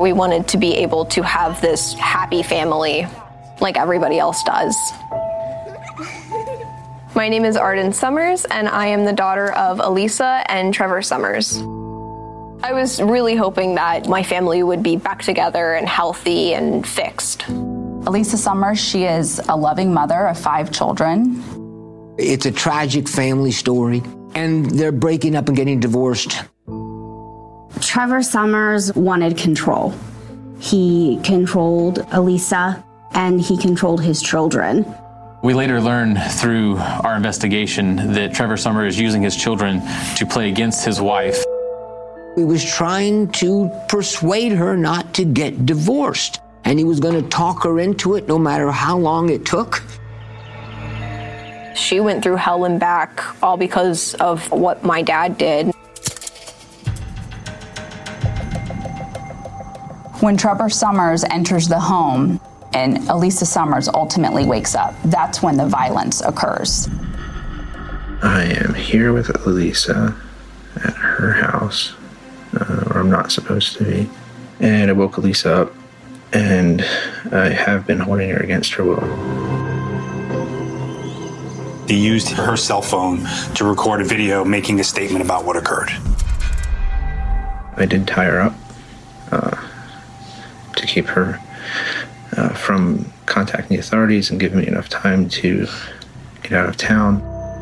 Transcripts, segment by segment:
We wanted to be able to have this happy family like everybody else does. My name is Arden Summers, and I am the daughter of Elisa and Trevor Summers. I was really hoping that my family would be back together and healthy and fixed. Elisa Summers, she is a loving mother of 5 children. It's a tragic family story, and they're breaking up and getting divorced. Trevor Summers wanted control. He controlled Elisa, and he controlled his children. We later learned through our investigation that Trevor Summers is using his children to play against his wife. He was trying to persuade her not to get divorced, and he was going to talk her into it no matter how long it took. She went through hell and back, all because of what my dad did. When Trevor Summers enters the home and Elisa Summers ultimately wakes up, that's when the violence occurs. I am here with Elisa at her house, where I'm not supposed to be. And I woke Elisa up, and I have been holding her against her will. He used her cell phone to record a video making a statement about what occurred. I did tie her up to keep her from contacting the authorities and give me enough time to get out of town.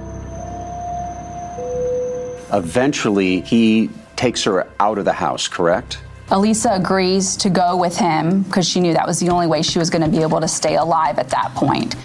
Eventually, he takes her out of the house, correct? Elisa agrees to go with him because she knew that was the only way she was going to be able to stay alive at that point.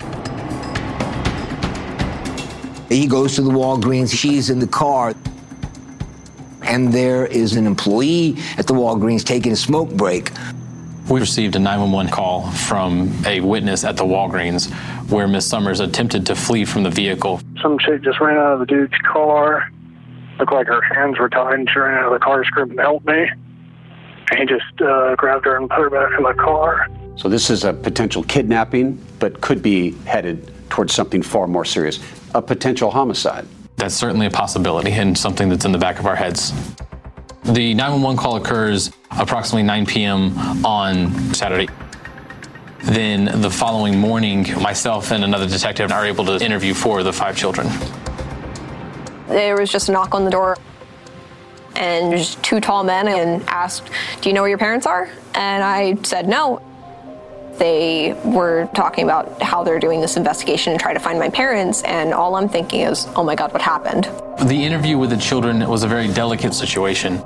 He goes to the Walgreens, she's in the car, and there is an employee at the Walgreens taking a smoke break. We received a 911 call from a witness at the Walgreens where Miss Summers attempted to flee from the vehicle. Some chick just ran out of the dude's car. Looked like her hands were tied, and she ran out of the car screaming, "Help me." And he just grabbed her and put her back in the car. So this is a potential kidnapping, but could be headed towards something far more serious, a potential homicide. That's certainly a possibility and something that's in the back of our heads. The 911 call occurs approximately 9 p.m. on Saturday. Then the following morning, myself and another detective are able to interview 4 of the 5 children. There was just a knock on the door, and just 2 tall men and asked, "Do you know where your parents are?" And I said no. They were talking about how they're doing this investigation and trying to find my parents, and all I'm thinking is, oh my God, what happened? The interview with the children was a very delicate situation.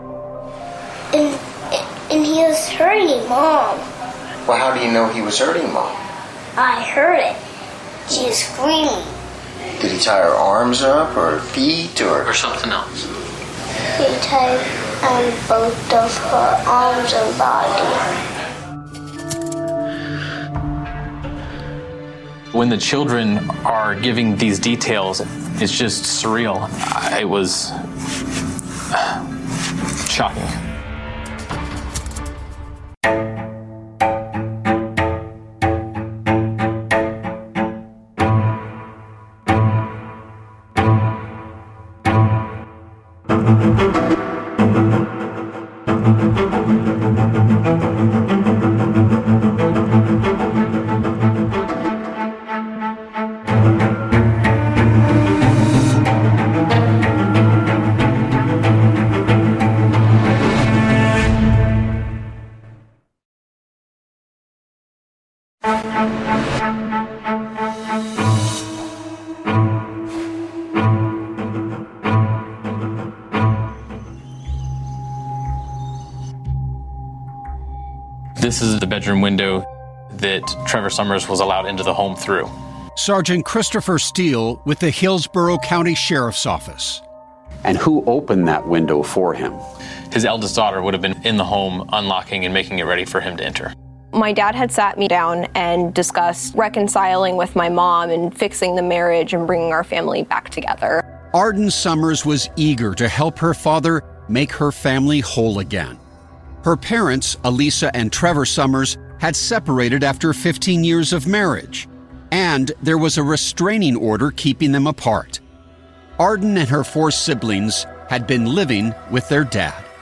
And he was hurting Mom. Well, how do you know he was hurting Mom? I heard it. She was screaming. Did he tie her arms up or feet or something else? He tied both of her arms and body. When the children are giving these details, it's just surreal. It was shocking. This is the bedroom window that Trevor Summers was allowed into the home through. Sergeant Christopher Steele with the Hillsborough County Sheriff's Office. And who opened that window for him? His eldest daughter would have been in the home, unlocking and making it ready for him to enter. My dad had sat me down and discussed reconciling with my mom and fixing the marriage and bringing our family back together. Arden Summers was eager to help her father make her family whole again. Her parents, Elisa and Trevor Summers, had separated after 15 years of marriage, and there was a restraining order keeping them apart. Arden and her 4 siblings had been living with their dad.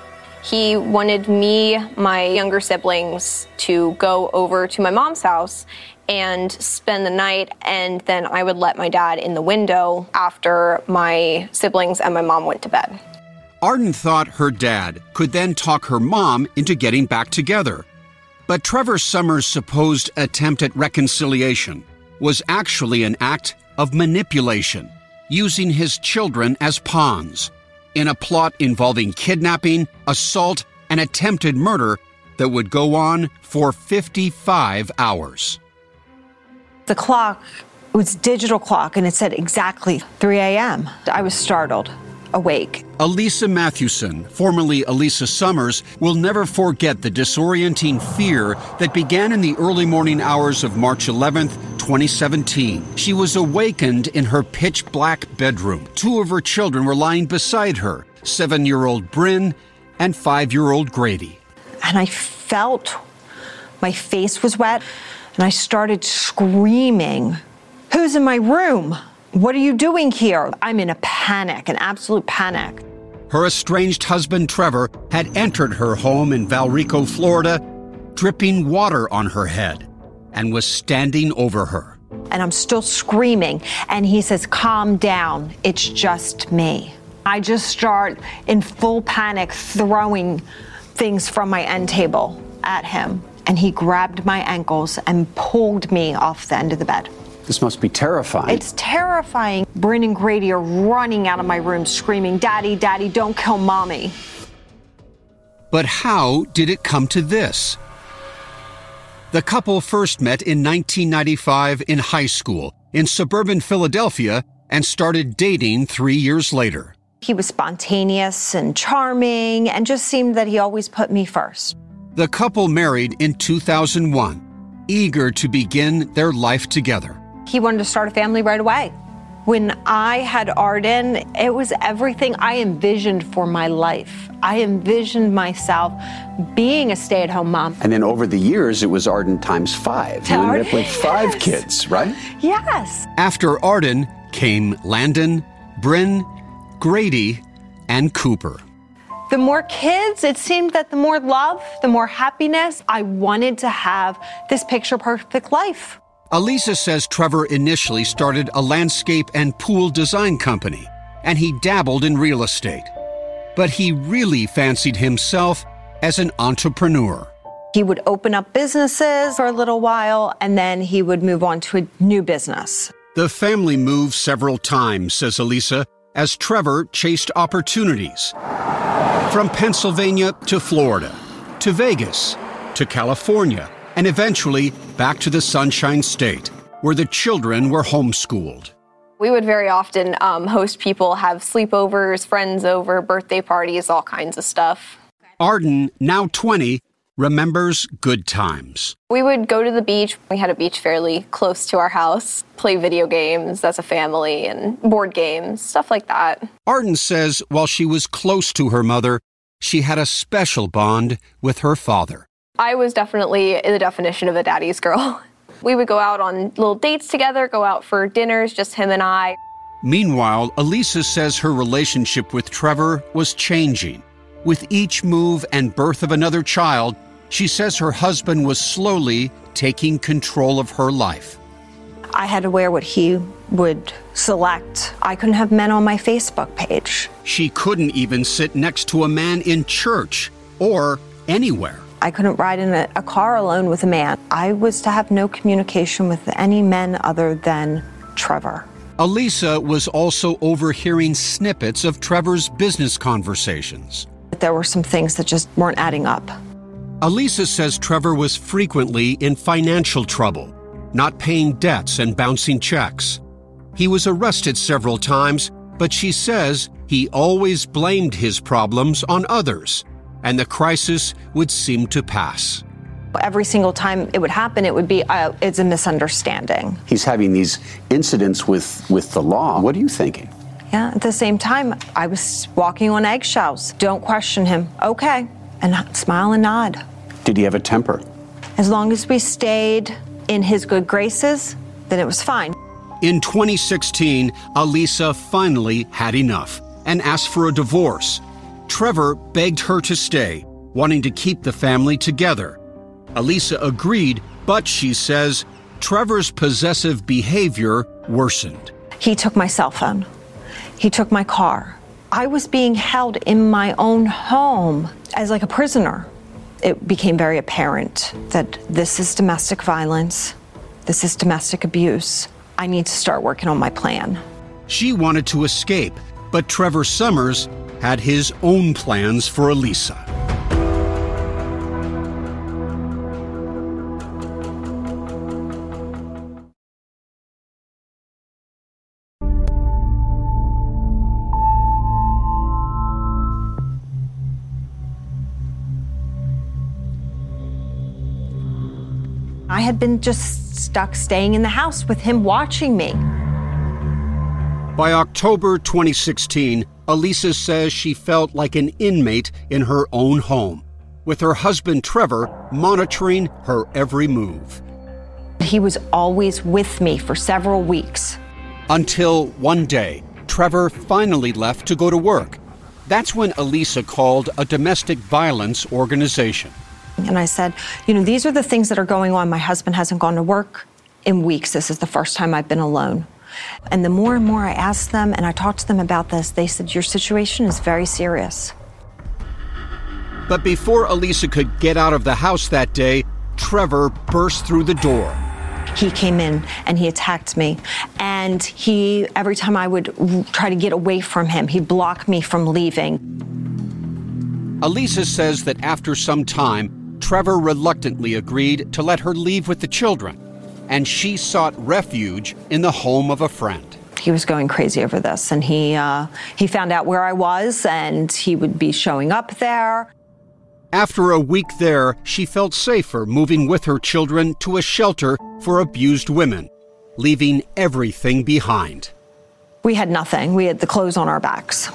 He wanted me, my younger siblings, to go over to my mom's house and spend the night, and then I would let my dad in the window after my siblings and my mom went to bed. Arden thought her dad could then talk her mom into getting back together. But Trevor Summers' supposed attempt at reconciliation was actually an act of manipulation, using his children as pawns in a plot involving kidnapping, assault, and attempted murder that would go on for 55 hours. The clock was digital clock, and it said exactly 3 a.m. I was startled, awake. Elisa Mathewson, formerly Elisa Summers, will never forget the disorienting fear that began in the early morning hours of March 11th, 2017. She was awakened in her pitch-black bedroom. Two of her children were lying beside her, 7-year-old Bryn and 5-year-old Grady. And I felt my face was wet, and I started screaming, "Who's in my room? What are you doing here?" I'm in a panic, an absolute panic. Her estranged husband, Trevor, had entered her home in Valrico, Florida, dripping water on her head, and was standing over her. And I'm still screaming, and he says, "Calm down, it's just me." I just start in full panic throwing things from my end table at him, and he grabbed my ankles and pulled me off the end of the bed. This must be terrifying. It's terrifying. Bryn and Grady are running out of my room screaming, "Daddy, Daddy, don't kill Mommy." But how did it come to this? The couple first met in 1995 in high school in suburban Philadelphia and started dating 3 years later. He was spontaneous and charming and just seemed that he always put me first. The couple married in 2001, eager to begin their life together. He wanted to start a family right away. When I had Arden, it was everything I envisioned for my life. I envisioned myself being a stay-at-home mom. And then over the years, it was Arden times 5. You ended up with 5 kids, right? Yes. After Arden came Landon, Bryn, Grady, and Cooper. The more kids, it seemed that the more love, the more happiness. I wanted to have this picture-perfect life. Elisa says Trevor initially started a landscape and pool design company, and he dabbled in real estate. But he really fancied himself as an entrepreneur. He would open up businesses for a little while, and then he would move on to a new business. The family moved several times, says Elisa, as Trevor chased opportunities. From Pennsylvania to Florida, to Vegas, to California, and eventually back to the Sunshine State, where the children were homeschooled. We would very often host people, have sleepovers, friends over, birthday parties, all kinds of stuff. Arden, now 20, remembers good times. We would go to the beach. We had a beach fairly close to our house, play video games as a family and board games, stuff like that. Arden says while she was close to her mother, she had a special bond with her father. I was definitely the definition of a daddy's girl. We would go out on little dates together, go out for dinners, just him and I. Meanwhile, Elisa says her relationship with Trevor was changing. With each move and birth of another child, she says her husband was slowly taking control of her life. I had to wear what he would select. I couldn't have men on my Facebook page. She couldn't even sit next to a man in church or anywhere. I couldn't ride in a car alone with a man. I was to have no communication with any men other than Trevor. Elisa was also overhearing snippets of Trevor's business conversations. There were some things that just weren't adding up. Elisa says Trevor was frequently in financial trouble, not paying debts and bouncing checks. He was arrested several times, but she says he always blamed his problems on others, and the crisis would seem to pass. Every single time it would happen, it would be, it's a misunderstanding. He's having these incidents with the law. What are you thinking? Yeah, at the same time, I was walking on eggshells. Don't question him. Okay. And smile and nod. Did he have a temper? As long as we stayed in his good graces, then it was fine. In 2016, Elisa finally had enough and asked for a divorce. Trevor begged her to stay, wanting to keep the family together. Elisa agreed, but she says Trevor's possessive behavior worsened. He took my cell phone. He took my car. I was being held in my own home as like a prisoner. It became very apparent that this is domestic violence. This is domestic abuse. I need to start working on my plan. She wanted to escape, but Trevor Summers had his own plans for Elisa. I had been just stuck staying in the house with him watching me. By October 2016, Elisa says she felt like an inmate in her own home, with her husband Trevor monitoring her every move. He was always with me for several weeks. Until one day, Trevor finally left to go to work. That's when Elisa called a domestic violence organization. And I said, these are the things that are going on. My husband hasn't gone to work in weeks. This is the first time I've been alone. And the more and more I asked them and I talked to them about this, they said, your situation is very serious. But before Elisa could get out of the house that day, Trevor burst through the door. He came in and he attacked me. And every time I would try to get away from him, he'd block me from leaving. Elisa says that after some time, Trevor reluctantly agreed to let her leave with the children, and she sought refuge in the home of a friend. He was going crazy over this, and he found out where I was, and he would be showing up there. After a week there, she felt safer moving with her children to a shelter for abused women, leaving everything behind. We had nothing. We had the clothes on our backs.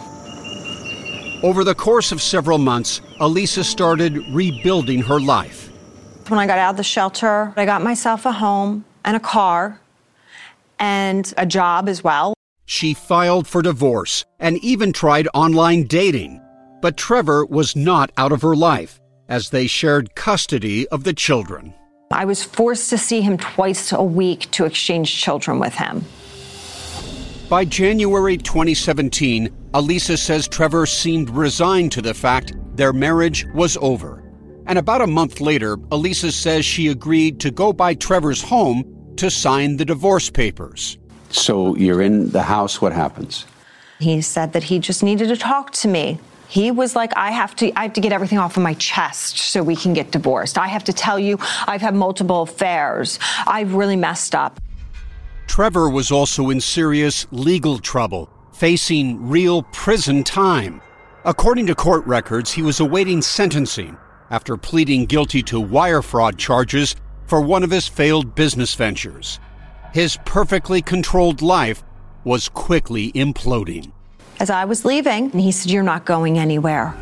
Over the course of several months, Elisa started rebuilding her life. When I got out of the shelter, I got myself a home and a car and a job as well. She filed for divorce and even tried online dating. But Trevor was not out of her life, as they shared custody of the children. I was forced to see him twice a week to exchange children with him. By January 2017, Elisa says Trevor seemed resigned to the fact their marriage was over. And about a month later, Elisa says she agreed to go by Trevor's home to sign the divorce papers. So you're in the house, what happens? He said that he just needed to talk to me. He was like, I have to get everything off of my chest so we can get divorced. I have to tell you, I've had multiple affairs. I've really messed up. Trevor was also in serious legal trouble, facing real prison time. According to court records, he was awaiting sentencing after pleading guilty to wire fraud charges for one of his failed business ventures. His perfectly controlled life was quickly imploding. As I was leaving, he said, you're not going anywhere.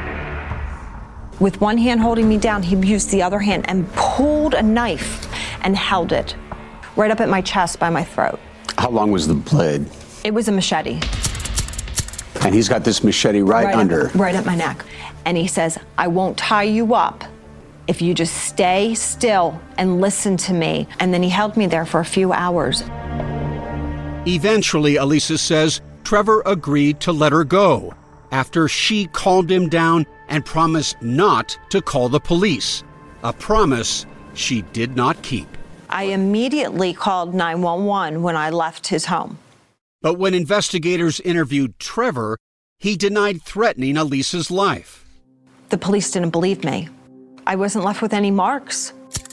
With one hand holding me down, he used the other hand and pulled a knife and held it right up at my chest by my throat. How long was the blade? It was a machete. And he's got this machete right under. Right at my neck. And he says, I won't tie you up if you just stay still and listen to me. And then he held me there for a few hours. Eventually, Elisa says, Trevor agreed to let her go after she calmed him down and promised not to call the police, a promise she did not keep. I immediately called 911 when I left his home. But when investigators interviewed Trevor, he denied threatening Elisa's life. The police didn't believe me. I wasn't left with any marks.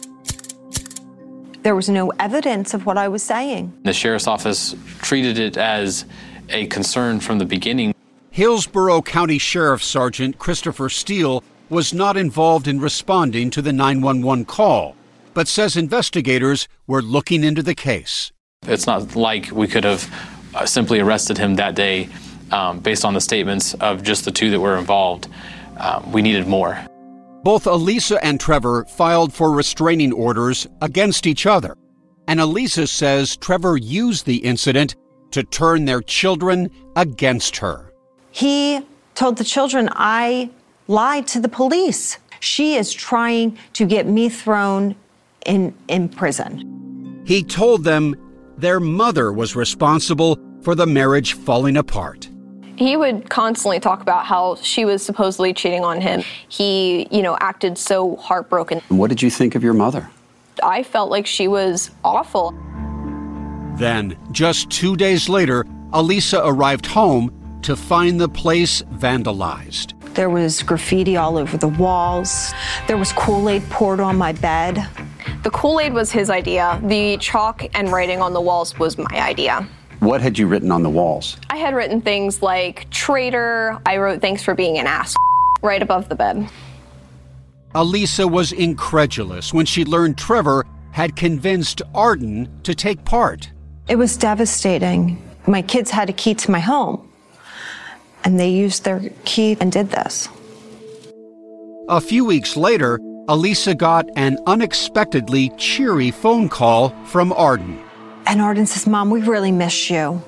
There was no evidence of what I was saying. The sheriff's office treated it as a concern from the beginning. Hillsborough County Sheriff Sergeant Christopher Steele was not involved in responding to the 911 call, but says investigators were looking into the case. It's not like we could have simply arrested him that day based on the statements of just the two that were involved. We needed more. Both Elisa and Trevor filed for restraining orders against each other, and Elisa says Trevor used the incident to turn their children against her. He told the children I lied to the police. She is trying to get me thrown in prison. He told them their mother was responsible for the marriage falling apart. He would constantly talk about how she was supposedly cheating on him. He, acted so heartbroken. What did you think of your mother? I felt like she was awful. Then, just 2 days later, Elisa arrived home to find the place vandalized. There was graffiti all over the walls. There was Kool-Aid poured on my bed. The Kool-Aid was his idea. The chalk and writing on the walls was my idea. What had you written on the walls? I had written things like traitor. I wrote thanks for being an ass right above the bed. Elisa was incredulous when she learned Trevor had convinced Arden to take part. It was devastating. My kids had a key to my home, and they used their key and did this. A few weeks later, Elisa got an unexpectedly cheery phone call from Arden. And Arden says, Mom, we really miss you.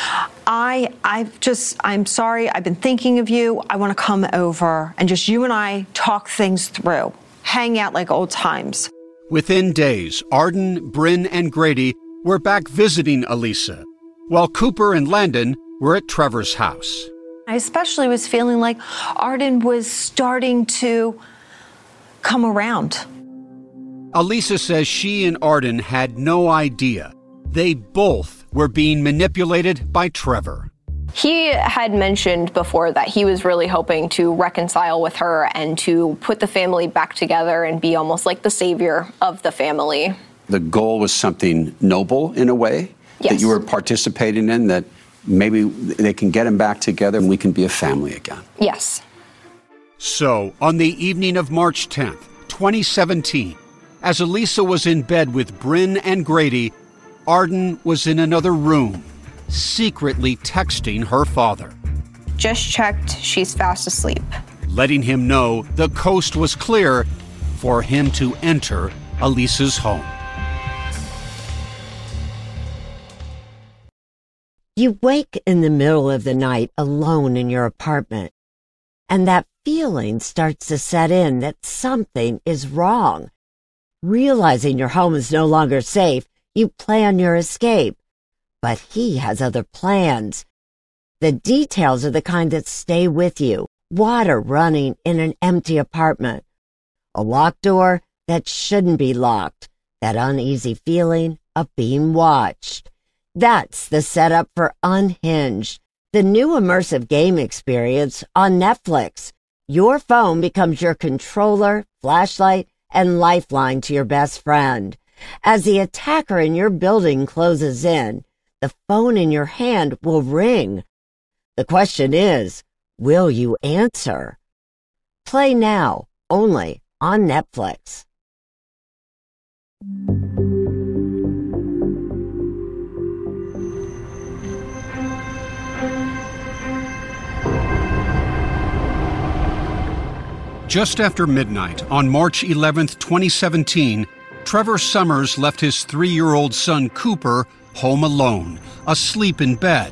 I'm sorry. I've been thinking of you. I want to come over and just you and I talk things through, hang out like old times. Within days, Arden, Bryn, and Grady were back visiting Elisa, while Cooper and Landon were at Trevor's house. I especially was feeling like Arden was starting to come around. Elisa says she and Arden had no idea. They both were being manipulated by Trevor. He had mentioned before that he was really hoping to reconcile with her and to put the family back together and be almost like the savior of the family. The goal was something noble in a way that you were participating in, that maybe they can get them back together and we can be a family again. Yes. So, on the evening of March 10th, 2017, as Elisa was in bed with Bryn and Grady, Arden was in another room, secretly texting her father. Just checked, she's fast asleep. Letting him know the coast was clear for him to enter Elisa's home. You wake in the middle of the night alone in your apartment, and that feeling starts to set in that something is wrong. Realizing your home is no longer safe, you plan your escape. But he has other plans. The details are the kind that stay with you. Water running in an empty apartment. A locked door that shouldn't be locked. That uneasy feeling of being watched. That's the setup for Unhinged, the new immersive game experience on Netflix. Your phone becomes your controller, flashlight, and lifeline to your best friend. As the attacker in your building closes in, the phone in your hand will ring. The question is, will you answer? Play now, only on Netflix. Just after midnight on March 11th, 2017, Trevor Summers left his 3-year-old son Cooper home alone, asleep in bed,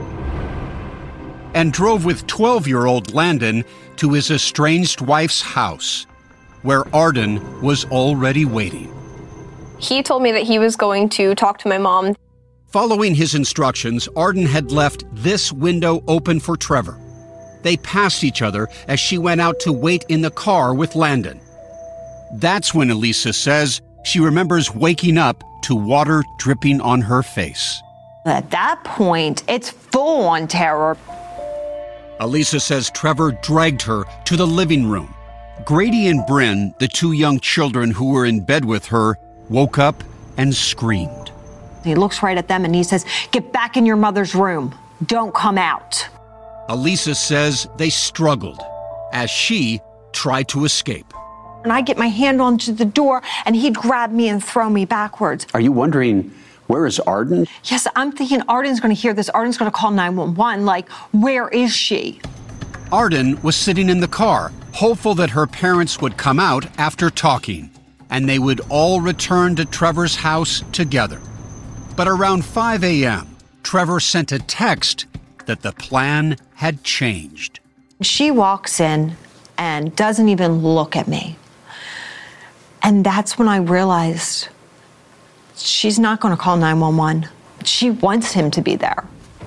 and drove with 12-year-old Landon to his estranged wife's house, where Arden was already waiting. He told me that he was going to talk to my mom. Following his instructions, Arden had left this window open for Trevor. They passed each other as she went out to wait in the car with Landon. That's when Elisa says she remembers waking up to water dripping on her face. At that point, it's full-on terror. Elisa says Trevor dragged her to the living room. Grady and Bryn, the 2 young children who were in bed with her, woke up and screamed. He looks right at them and he says, "Get back in your mother's room. Don't come out." Elisa says they struggled as she tried to escape. And I get my hand onto the door and he'd grab me and throw me backwards. Are you wondering, where is Arden? Yes, I'm thinking Arden's going to hear this. Arden's going to call 911. Like, where is she? Arden was sitting in the car, hopeful that her parents would come out after talking, and they would all return to Trevor's house together. But around 5 a.m., Trevor sent a text that the plan had changed. She walks in and doesn't even look at me. And that's when I realized she's not going to call 911. She wants him to be there.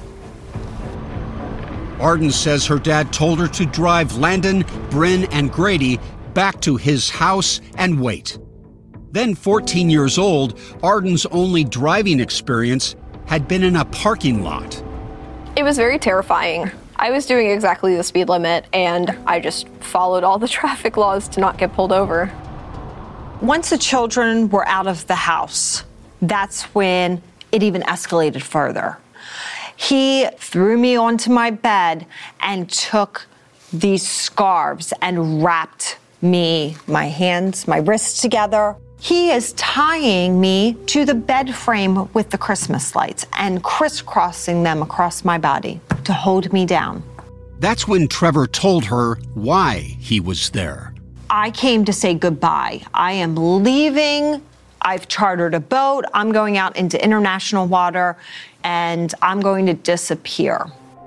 Arden says her dad told her to drive Landon, Bryn, and Grady back to his house and wait. Then 14 years old, Arden's only driving experience had been in a parking lot. It was very terrifying. I was doing exactly the speed limit, and I just followed all the traffic laws to not get pulled over. Once the children were out of the house, that's when it even escalated further. He threw me onto my bed and took these scarves and wrapped me, my hands, my wrists together. He is tying me to the bed frame with the Christmas lights and crisscrossing them across my body to hold me down. That's when Trevor told her why he was there. I came to say goodbye. I am leaving. I've chartered a boat. I'm going out into international water, and I'm going to disappear.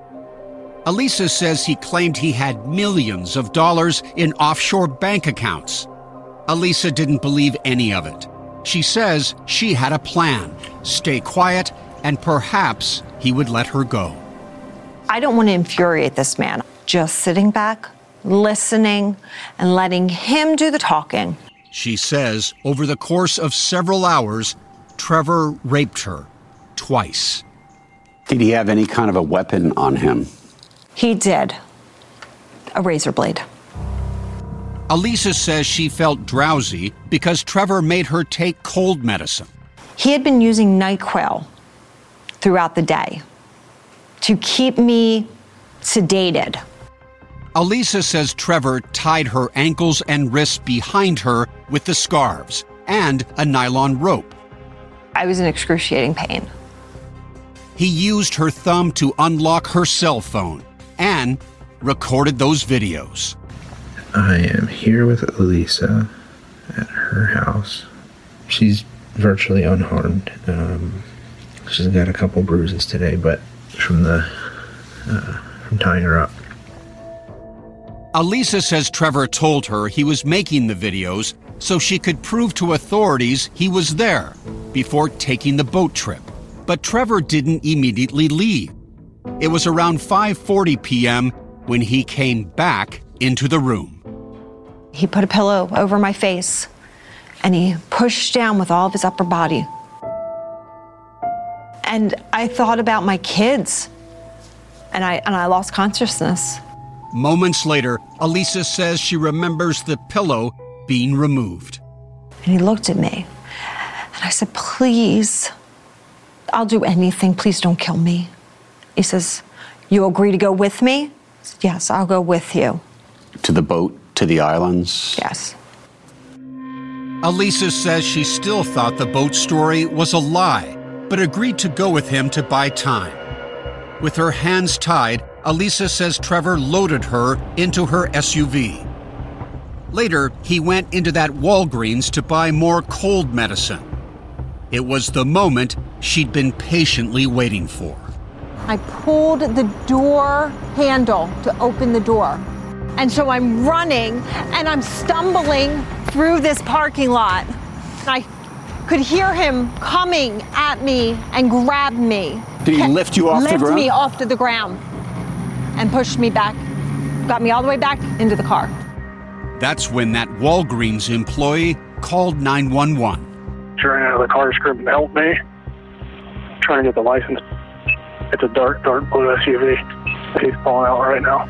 Elisa says he claimed he had millions of dollars in offshore bank accounts. Elisa didn't believe any of it. She says she had a plan, stay quiet, and perhaps he would let her go. I don't want to infuriate this man. Just sitting back, listening, and letting him do the talking. She says over the course of several hours, Trevor raped her twice. Did he have any kind of a weapon on him? He did. A razor blade. Elisa says she felt drowsy because Trevor made her take cold medicine. He had been using NyQuil throughout the day to keep me sedated. Elisa says Trevor tied her ankles and wrists behind her with the scarves and a nylon rope. I was in excruciating pain. He used her thumb to unlock her cell phone and recorded those videos. I am here with Elisa at her house. She's virtually unharmed. She's got a couple bruises today, but from tying her up. Elisa says Trevor told her he was making the videos so she could prove to authorities he was there before taking the boat trip. But Trevor didn't immediately leave. It was around 5:40 p.m. when he came back into the room. He put a pillow over my face and he pushed down with all of his upper body. And I thought about my kids and I lost consciousness. Moments later, Elisa says she remembers the pillow being removed. And he looked at me and I said, please, I'll do anything. Please don't kill me. He says, you agree to go with me? I said, yes, I'll go with you. To the boat, to the islands? Yes. Elisa says she still thought the boat story was a lie, but agreed to go with him to buy time. With her hands tied, Elisa says Trevor loaded her into her SUV. Later, he went into that Walgreens to buy more cold medicine. It was the moment she'd been patiently waiting for. I pulled the door handle to open the door. And so I'm running and I'm stumbling through this parking lot. I could hear him coming at me and grab me. Did he lift you off the ground? Lift me off to the ground and pushed me back, got me all the way back into the car. That's when that Walgreens employee called 911. She ran out of the car screaming, help me. Trying to get the license. It's a dark blue SUV. He's pulling out right now.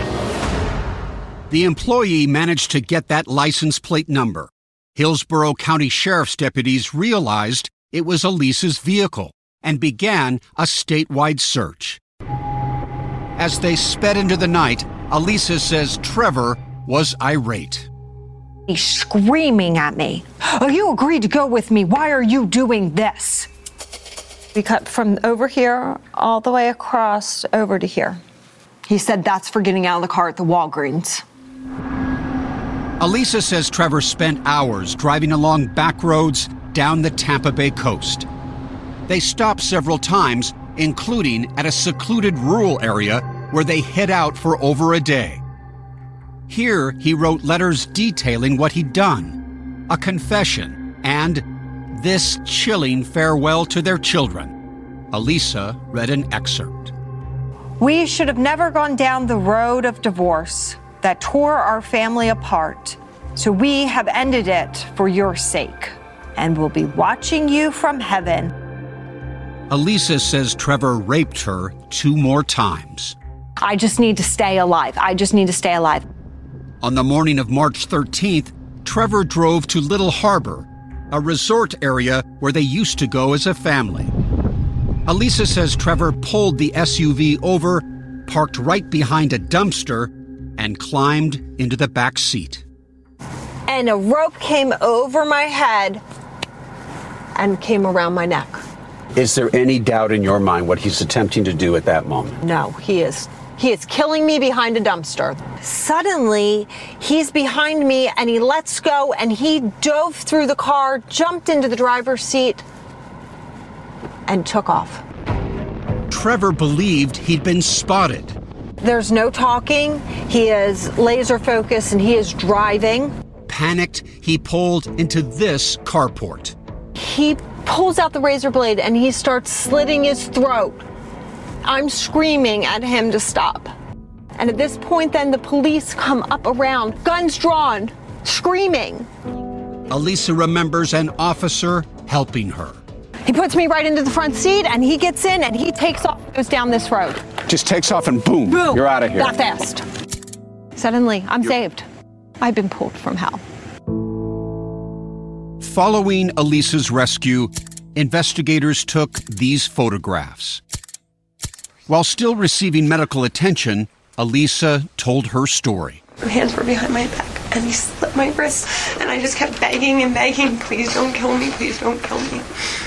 The employee managed to get that license plate number. Hillsborough County Sheriff's deputies realized it was Elisa's vehicle and began a statewide search. As they sped into the night, Elisa says Trevor was irate. He's screaming at me. Oh, you agreed to go with me. Why are you doing this? We cut from over here all the way across over to here. He said that's for getting out of the car at the Walgreens. Elisa says Trevor spent hours driving along back roads down the Tampa Bay coast. They stopped several times, including at a secluded rural area where they hid out for over a day. Here, he wrote letters detailing what he'd done, a confession, and this chilling farewell to their children. Elisa read an excerpt. We should have never gone down the road of divorce that tore our family apart. So we have ended it for your sake, and we'll be watching you from heaven. Elisa says Trevor raped her 2 more times. I just need to stay alive. I just need to stay alive. On the morning of March 13th, Trevor drove to Little Harbor, a resort area where they used to go as a family. Elisa says Trevor pulled the SUV over, parked right behind a dumpster, and climbed into the back seat. And a rope came over my head and came around my neck. Is there any doubt in your mind what he's attempting to do at that moment? No, he is killing me behind a dumpster. Suddenly, he's behind me and he lets go and he dove through the car, jumped into the driver's seat, and took off. Trevor believed he'd been spotted. There's no talking. He is laser focused and he is driving. Panicked, he pulled into this carport. He pulls out the razor blade and he starts slitting his throat. I'm screaming at him to stop. And at this point, then the police come up around, guns drawn, screaming. Elisa remembers an officer helping her. He puts me right into the front seat and he gets in and he takes off, goes down this road. Just takes off and boom, you're out of here. That fast. Suddenly, I'm saved. I've been pulled from hell. Following Elisa's rescue, investigators took these photographs. While still receiving medical attention, Elisa told her story. My hands were behind my back and he slit my wrist and I just kept begging and begging, please don't kill me, please don't kill me.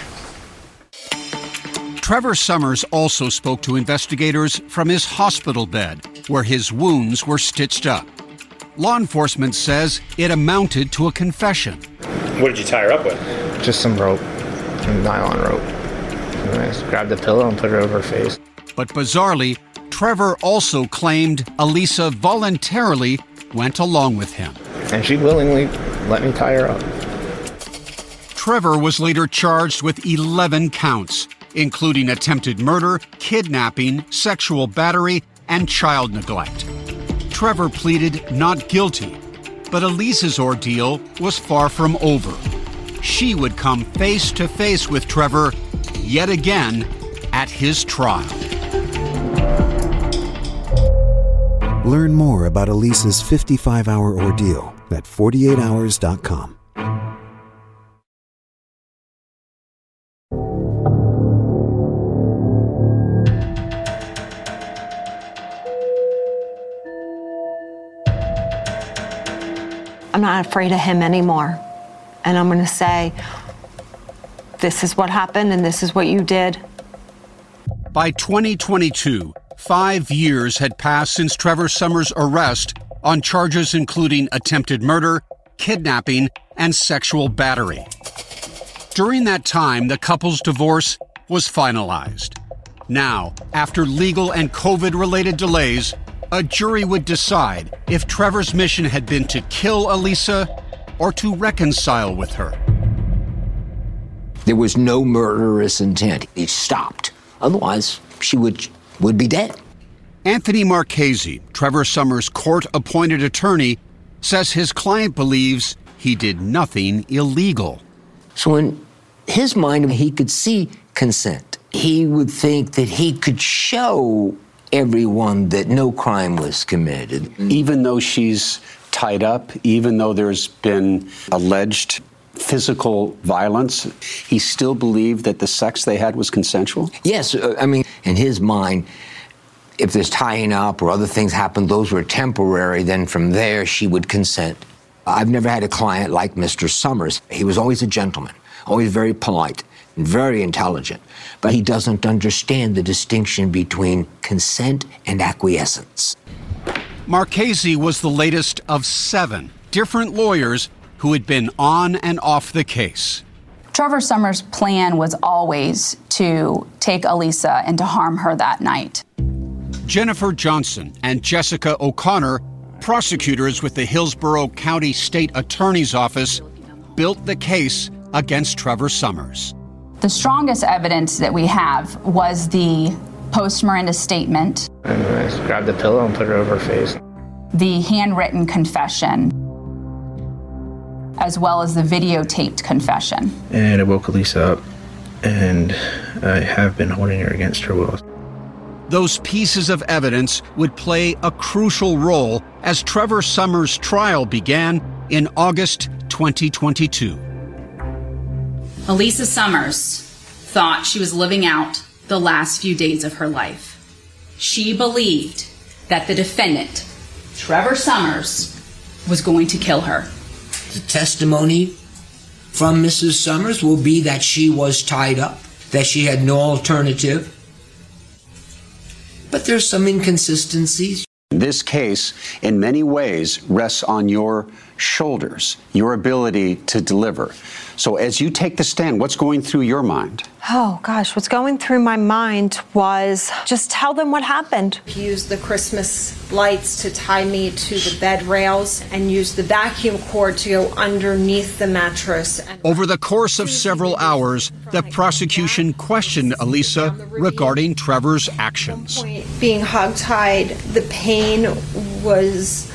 Trevor Summers also spoke to investigators from his hospital bed, where his wounds were stitched up. Law enforcement says it amounted to a confession. What did you tie her up with? Just some rope, some nylon rope. And I just grabbed the pillow and put it over her face. But bizarrely, Trevor also claimed Elisa voluntarily went along with him. And she willingly let me tie her up. Trevor was later charged with 11 counts, including attempted murder, kidnapping, sexual battery, and child neglect. Trevor pleaded not guilty, but Elisa's ordeal was far from over. She would come face to face with Trevor yet again at his trial. Learn more about Elisa's 55-hour ordeal at 48hours.com. I'm not afraid of him anymore. And I'm going to say, this is what happened and this is what you did. By 2022, 5 years had passed since Trevor Summers' arrest on charges including attempted murder, kidnapping, and sexual battery. During that time, the couple's divorce was finalized. Now, after legal and COVID-related delays, a jury would decide if Trevor's mission had been to kill Elisa or to reconcile with her. There was no murderous intent. He stopped. Otherwise, she would be dead. Anthony Marchese, Trevor Summers' court-appointed attorney, says his client believes he did nothing illegal. So in his mind, he could see consent. He would think that he could show everyone that no crime was committed. Even though she's tied up, even though there's been alleged physical violence, he still believed that the sex they had was consensual? Yes, in his mind, if there's tying up or other things happened, those were temporary, then from there she would consent. I've never had a client like Mr. Summers. He was always a gentleman, always very polite and very intelligent, but he doesn't understand the distinction between consent and acquiescence. Marchese was the latest of 7 different lawyers who had been on and off the case. Trevor Summers' plan was always to take Elisa and to harm her that night. Jennifer Johnson and Jessica O'Connor prosecutors with the Hillsborough County State Attorney's Office built the case against Trevor Summers. The strongest evidence that we have was the post-Miranda statement. And I just grabbed the pillow and put it over her face. The handwritten confession, as well as the videotaped confession. And I woke Elisa up, and I have been holding her against her will. Those pieces of evidence would play a crucial role as Trevor Summers' trial began in August 2022. Elisa Summers thought she was living out the last few days of her life. She believed that the defendant, Trevor Summers, was going to kill her. The testimony from Mrs. Summers will be that she was tied up, that she had no alternative. But there's some inconsistencies. This case, in many ways, rests on your shoulders, your ability to deliver. So as you take the stand, what's going through your mind? Oh gosh, what's going through my mind was just tell them what happened. He used the Christmas lights to tie me to the bed rails and used the vacuum cord to go underneath the mattress. Over the course of several hours, the prosecution questioned Elisa regarding Trevor's actions. Being hogtied, the pain was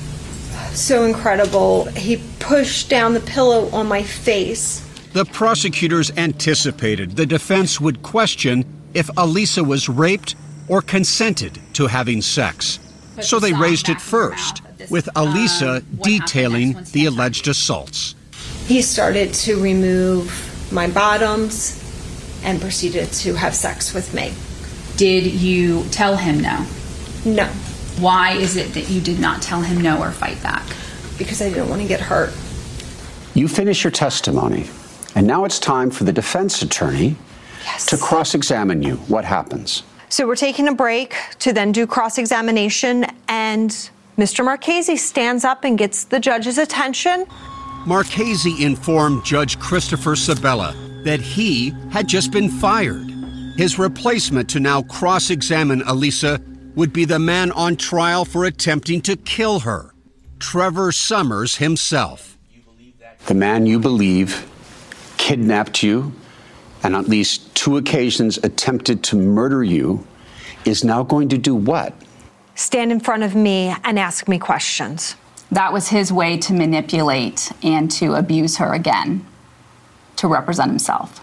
so incredible. He pushed down the pillow on my face. The prosecutors anticipated the defense would question if Elisa was raped or consented to having sex. So they raised it first, with Elisa detailing the alleged assaults. He started to remove my bottoms and proceeded to have sex with me. Did you tell him no? No. Why is it that you did not tell him no or fight back? Because I didn't want to get hurt. You finish your testimony, and now it's time for the defense attorney to cross-examine you. What happens? So we're taking a break to then do cross-examination, and Mr. Marchese stands up and gets the judge's attention. Marchese informed Judge Christopher Sabella that he had just been fired. His replacement to now cross-examine Elisa would be the man on trial for attempting to kill her, Trevor Summers himself. The man you believe kidnapped you and on at least 2 occasions attempted to murder you is now going to do what? Stand in front of me and ask me questions. That was his way to manipulate and to abuse her again, to represent himself.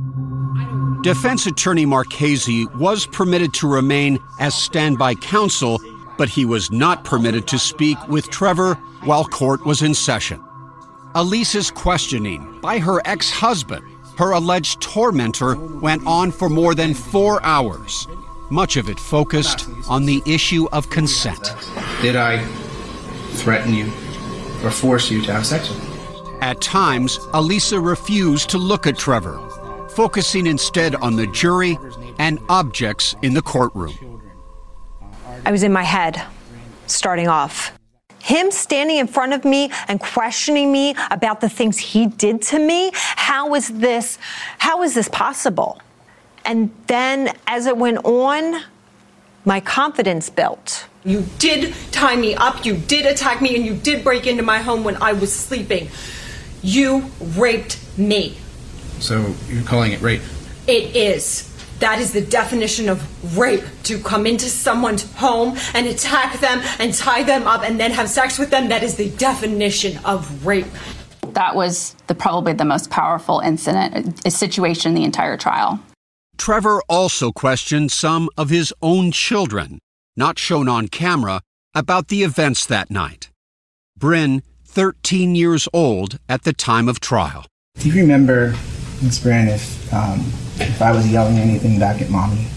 Defense attorney Marchese was permitted to remain as standby counsel, but he was not permitted to speak with Trevor while court was in session. Elisa's questioning by her ex-husband, her alleged tormentor, went on for more than 4 hours. Much of it focused on the issue of consent. Did I threaten you or force you to have sex with me? At times, Elisa refused to look at Trevor, focusing instead on the jury and objects in the courtroom. I was in my head, starting off. Him standing in front of me and questioning me about the things he did to me, how is this possible? And then as it went on, my confidence built. You did tie me up, you did attack me, and you did break into my home when I was sleeping. You raped me. So you're calling it rape? It is. That is the definition of rape, to come into someone's home and attack them and tie them up and then have sex with them. That is the definition of rape. That was probably the most powerful situation in the entire trial. Trevor also questioned some of his own children, not shown on camera, about the events that night. Bryn, 13 years old at the time of trial. Do you remember, Miss Bryn, if I was yelling anything back at Mommy?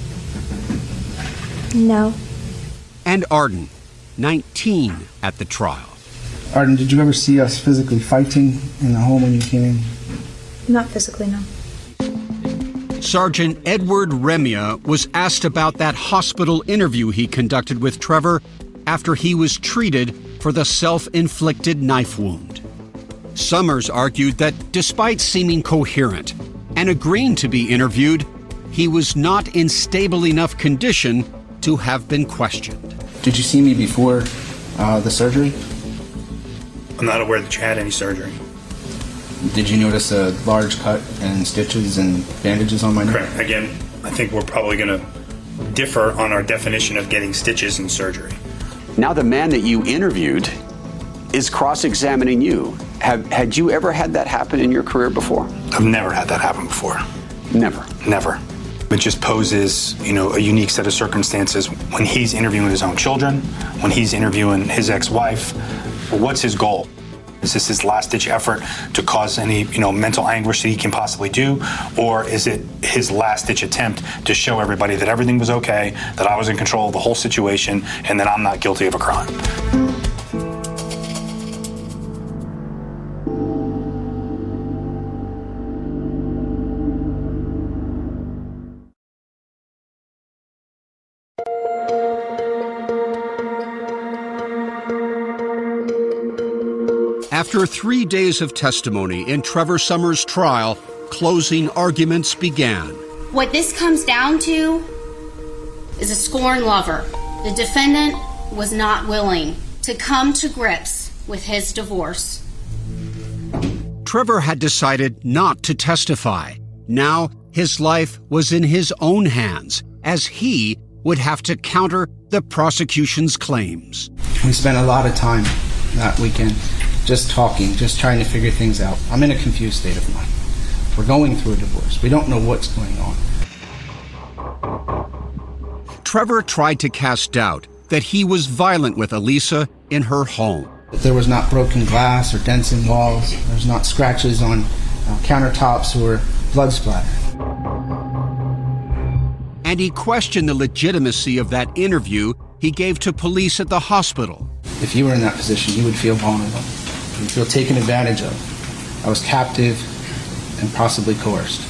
No. And Arden, 19 at the trial. Arden, did you ever see us physically fighting in the home when you came in? Not physically, no. Sergeant Edward Remia was asked about that hospital interview he conducted with Trevor after he was treated for the self-inflicted knife wound. Summers argued that despite seeming coherent and agreeing to be interviewed, he was not in stable enough condition to have been questioned. Did you see me before The surgery? I'm not aware that you had any surgery. Did you notice a large cut and stitches and bandages on my neck? Correct. Again, I think we're probably going to differ on our definition of getting stitches and surgery. Now the man that you interviewed is cross-examining you. Had you ever had that happen in your career before? I've never had that happen before. Never? Never. It just poses, a unique set of circumstances when he's interviewing his own children, when he's interviewing his ex-wife. What's his goal? Is this his last-ditch effort to cause any, mental anguish that he can possibly do? Or is it his last-ditch attempt to show everybody that everything was okay, that I was in control of the whole situation, and that I'm not guilty of a crime? After 3 days of testimony in Trevor Summers' trial, closing arguments began. What this comes down to is a scorned lover. The defendant was not willing to come to grips with his divorce. Trevor had decided not to testify. Now his life was in his own hands, as he would have to counter the prosecution's claims. We spent a lot of time that weekend just talking, just trying to figure things out. I'm in a confused state of mind. We're going through a divorce. We don't know what's going on. Trevor tried to cast doubt that he was violent with Elisa in her home. There was not broken glass or dents in walls. There's not scratches on countertops or blood splatter. And he questioned the legitimacy of that interview he gave to police at the hospital. If you were in that position, you would feel vulnerable. You would feel taken advantage of. I was captive and possibly coerced.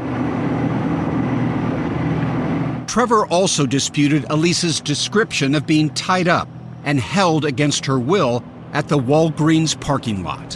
Trevor also disputed Elisa's description of being tied up and held against her will at the Walgreens parking lot.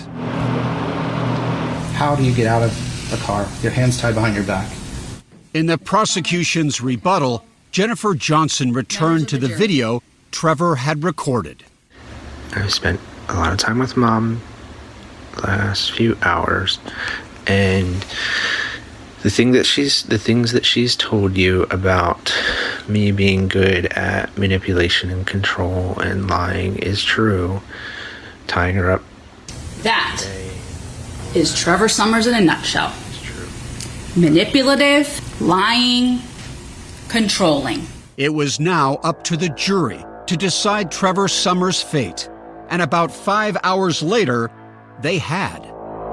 How do you get out of a car? Your hands tied behind your back. In the prosecution's rebuttal, Jennifer Johnson returned to the video Trevor had recorded. I spent a lot of time with Mom the last few hours, and the things that she's told you about me being good at manipulation and control and lying is true. Tying her up. That is Trevor Summers in a nutshell. It's true. Manipulative, lying, controlling. It was now up to the jury to decide Trevor Summers' fate. And about 5 hours later, they had.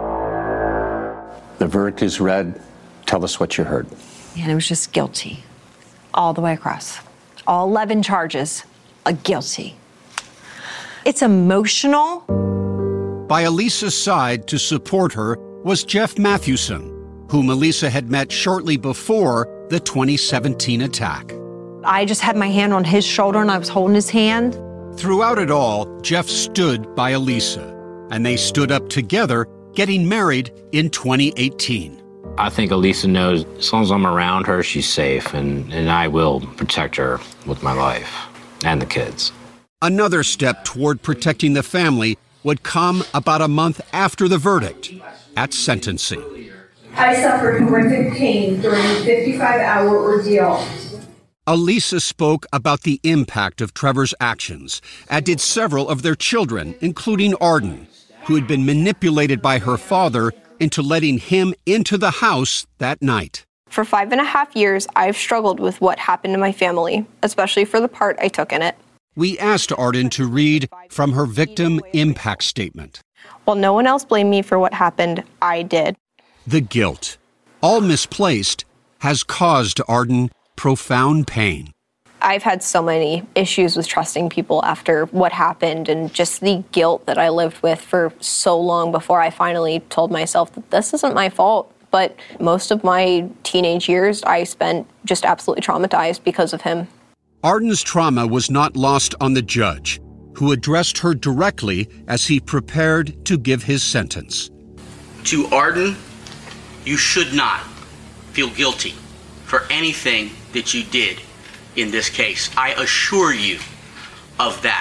The verdict is read. Tell us what you heard. And it was just guilty. All the way across. All 11 charges, a guilty. It's emotional. By Elisa's side to support her was Jeff Matthewson, whom Elisa had met shortly before the 2017 attack. I just had my hand on his shoulder and I was holding his hand. Throughout it all, Jeff stood by Elisa, and they stood up together, getting married in 2018. I think Elisa knows as long as I'm around her, she's safe, and I will protect her with my life and the kids. Another step toward protecting the family would come about a month after the verdict, at sentencing. I suffered horrific pain during a 55-hour ordeal. Elisa spoke about the impact of Trevor's actions, as did several of their children, including Arden, who had been manipulated by her father into letting him into the house that night. For 5.5 years, I've struggled with what happened to my family, especially for the part I took in it. We asked Arden to read from her victim impact statement. While no one else blamed me for what happened, I did. The guilt, all misplaced, has caused Arden profound pain. I've had so many issues with trusting people after what happened, and just the guilt that I lived with for so long before I finally told myself that this isn't my fault. But most of my teenage years I spent just absolutely traumatized because of him. Arden's trauma was not lost on the judge, who addressed her directly as he prepared to give his sentence. To Arden, you should not feel guilty for anything that you did in this case. I assure you of that.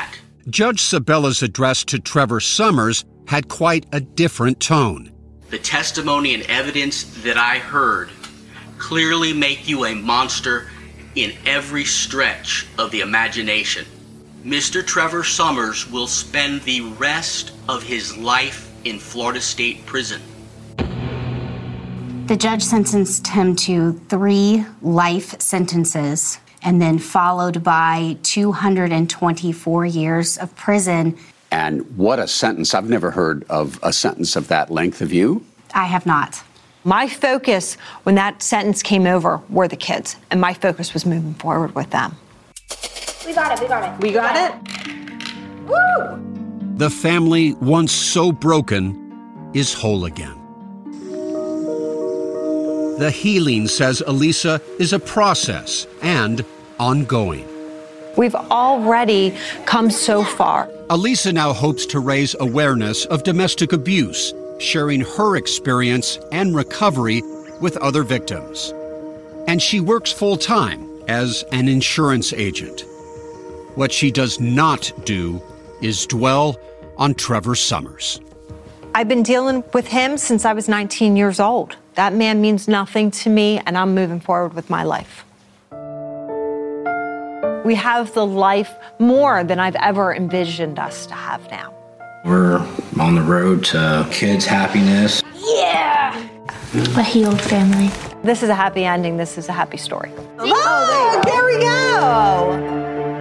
Judge Sabella's address to Trevor Summers had quite a different tone. The testimony and evidence that I heard clearly make you a monster in every stretch of the imagination. Mr. Trevor Summers will spend the rest of his life in Florida State Prison. The judge sentenced him to 3 life sentences and then followed by 224 years of prison. And what a sentence. I've never heard of a sentence of that length. Have you? I have not. My focus when that sentence came over were the kids, and my focus was moving forward with them. We got it. We got it? Woo! The family, once so broken, is whole again. The healing, says Elisa, is a process and ongoing. We've already come so far. Elisa now hopes to raise awareness of domestic abuse, sharing her experience and recovery with other victims. And she works full-time as an insurance agent. What she does not do is dwell on Trevor Summers. I've been dealing with him since I was 19 years old. That man means nothing to me, and I'm moving forward with my life. We have the life more than I've ever envisioned us to have now. We're on the road to kids' happiness. Yeah! A healed family. This is a happy ending. This is a happy story. Oh, there we go!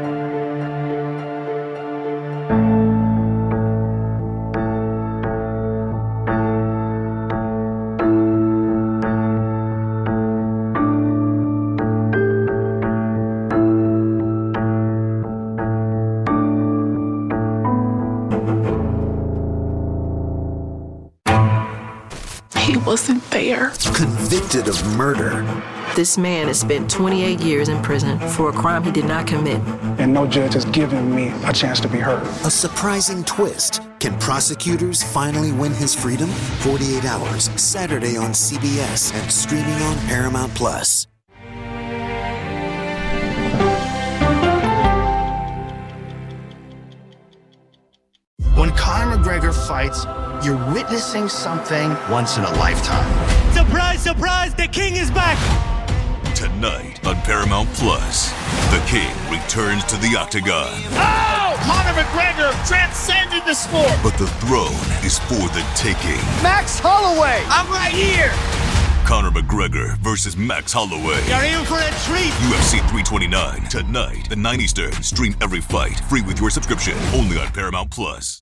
He wasn't there. Convicted of murder. This man has spent 28 years in prison for a crime he did not commit. And no judge has given me a chance to be heard. A surprising twist. Can prosecutors finally win his freedom? 48 Hours, Saturday on CBS and streaming on Paramount Plus. When Conor McGregor fights, you're witnessing something once in a lifetime. Surprise, surprise, the king is back! Tonight on Paramount Plus, the king returns to the octagon. Oh! Conor McGregor transcended the sport! But the throne is for the taking. Max Holloway! I'm right here! Conor McGregor versus Max Holloway. You're in for a treat! UFC 329, tonight at 9 Eastern. Stream every fight, free with your subscription, only on Paramount Plus.